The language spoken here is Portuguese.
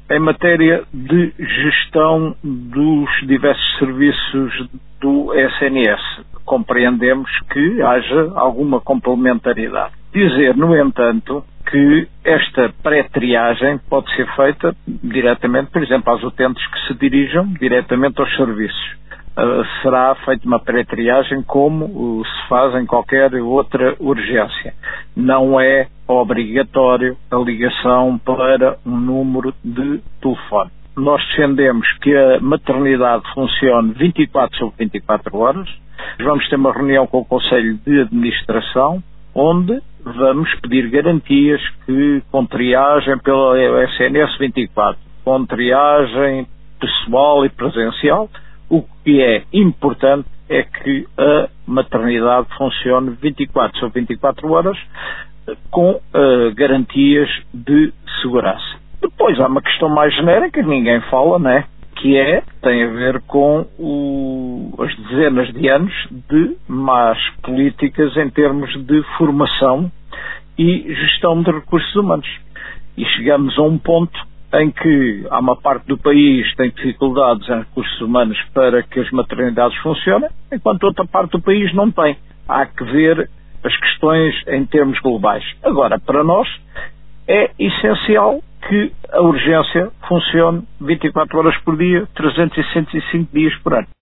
em matéria de gestão dos diversos serviços do SNS. Compreendemos que haja alguma complementaridade. Dizer, no entanto, que esta pré-triagem pode ser feita diretamente, por exemplo, aos utentes que se dirijam diretamente aos serviços. Será feita uma pré-triagem como se faz em qualquer outra urgência. Não é obrigatório a ligação para um número de telefone. Nós defendemos que a maternidade funcione 24 sobre 24 horas. Vamos ter uma reunião com o Conselho de Administração, onde vamos pedir garantias que com triagem pela SNS 24, com triagem pessoal e presencial, o que é importante é que a maternidade funcione 24 sobre 24 horas com garantias de segurança. Depois há uma questão mais genérica que ninguém fala, né? Tem a ver com as dezenas de anos de más políticas em termos de formação e gestão de recursos humanos. E chegamos a um ponto em que há uma parte do país que tem dificuldades em recursos humanos para que as maternidades funcionem, enquanto outra parte do país não tem. Há que ver as questões em termos globais. Agora, para nós, é essencial que a urgência funcione 24 horas por dia, 365 dias por ano.